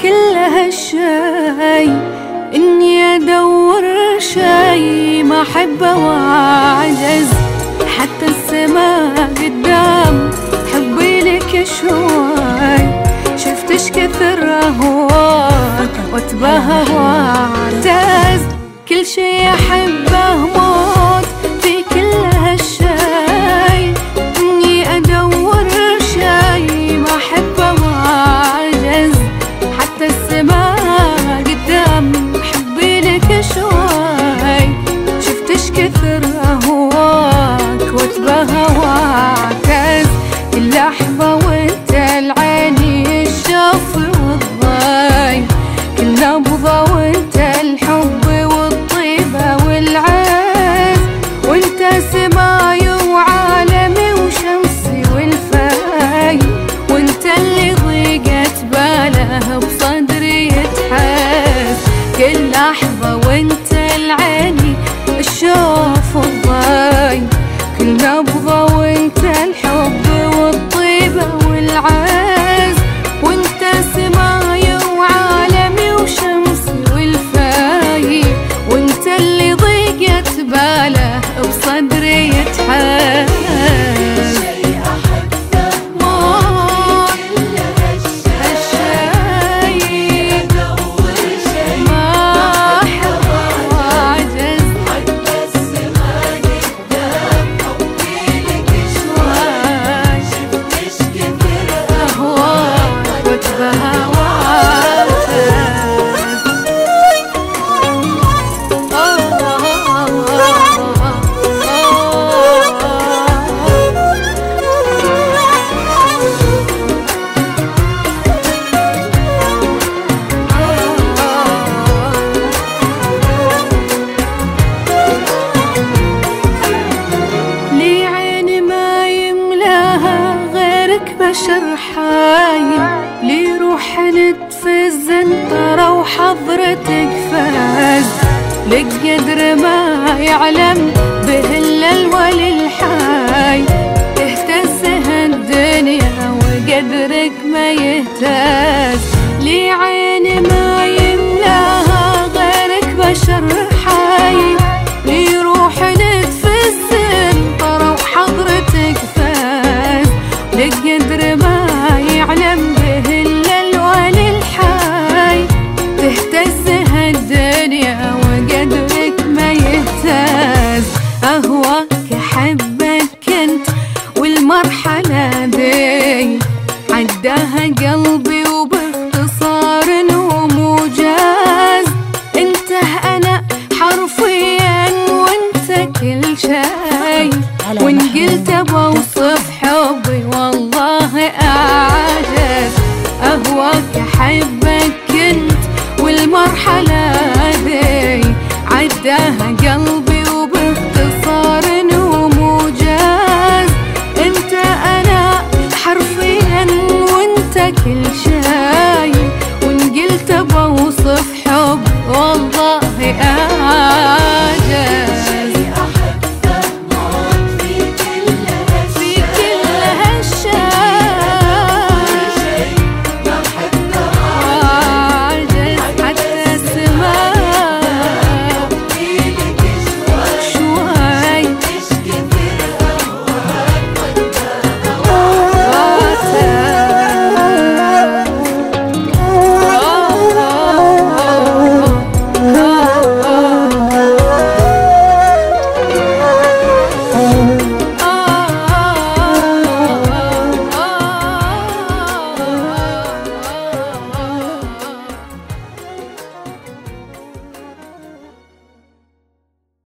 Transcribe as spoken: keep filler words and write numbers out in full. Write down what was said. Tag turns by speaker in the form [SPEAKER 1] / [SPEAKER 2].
[SPEAKER 1] كل هالشي إني أدور شي ما أحبه وأعجز، حتى السما قدام حبي لك شوي، شفتش كثر أهواك وأتباهى وأعتز، كل شي أحبه موت في كل هالشي إني أدور شي ما أحبه وأعجز، حتى السما قدام حبي لك شوي، شفتش كثر أهواك وأتباهى وأعتز، كل لحظة وأنت العيني الشوف والضي، كل نبضة وأنت الحب والطيبة والعز، وأنت سماي وعالمي وشمسي والفاي، وأنت اللي ضيقت باله بصدري يتحس، كل لحظة وأنت العيني الشوف والضي، كل نبضة وأنت الحب والطيبة والعز، وأنت سماي وعالمي وشمسي والفاي، وأنت اللي ضيقت باله بصدري يتحس. بشر حايل لي روح نتفز انطرة وحضرتك فاز، لك قدر ما يعلم به الا الولي الحاي، تهتز هالدنيا وقدرك ما يهتز، لي عيني ما يملاها غيرك بشر حايل، لي روح نتفز انطرة وحضرتك فاز، لك قدر ما يعلم به الا الولي الحاي، تهتز هالدنيا وقدرك ما يهتز، اهواك احبك كنت والمرحلة دي عداها قلبي وباختصار وموجز، انت انا حرفيا وانت كل شي، وان قلت بوصف حبي والله اعجز، اهواك احبك كنت والمرحلة ذي عداها قلبي